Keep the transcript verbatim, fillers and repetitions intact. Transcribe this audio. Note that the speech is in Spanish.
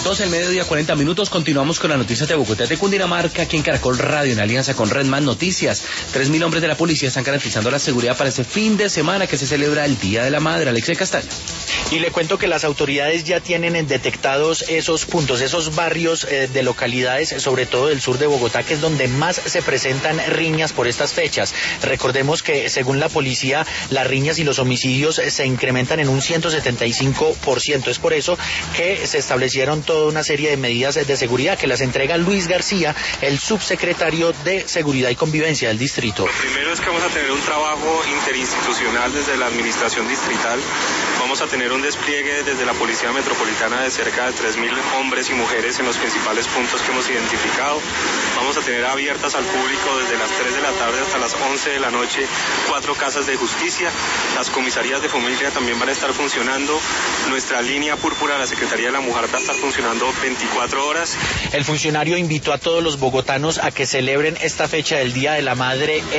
doce del mediodía, cuarenta minutos. Continuamos con las noticias de Bogotá, de Cundinamarca, aquí en Caracol Radio, en alianza con Redman Noticias. Tres mil hombres de la policía están garantizando la seguridad para este fin de semana que se celebra el Día de la Madre. Alexia Castaño. Y le cuento que las autoridades ya tienen detectados esos puntos, esos barrios eh, de localidades, sobre todo del sur de Bogotá, que es donde más se presentan riñas por estas fechas. Recordemos que según la policía, las riñas y los homicidios se incrementan en un ciento setenta y cinco por ciento. Es por eso que se establecieron toda una serie de medidas de seguridad que las entrega Luis García, el subsecretario de Seguridad y Convivencia del distrito. Lo primero es que vamos a tener un trabajo interinstitucional desde la administración distrital. Vamos a tener un despliegue desde la Policía Metropolitana de cerca de tres mil hombres y mujeres en los principales puntos que hemos identificado. Vamos a tener abiertas al público desde las tres de la tarde hasta las once de la noche cuatro casas de justicia. Las comisarías de familia también van a estar funcionando. Nuestra línea púrpura de la Secretaría de la Mujer va a estar funcionando veinticuatro horas. El funcionario invitó a todos los bogotanos a que celebren esta fecha del Día de la Madre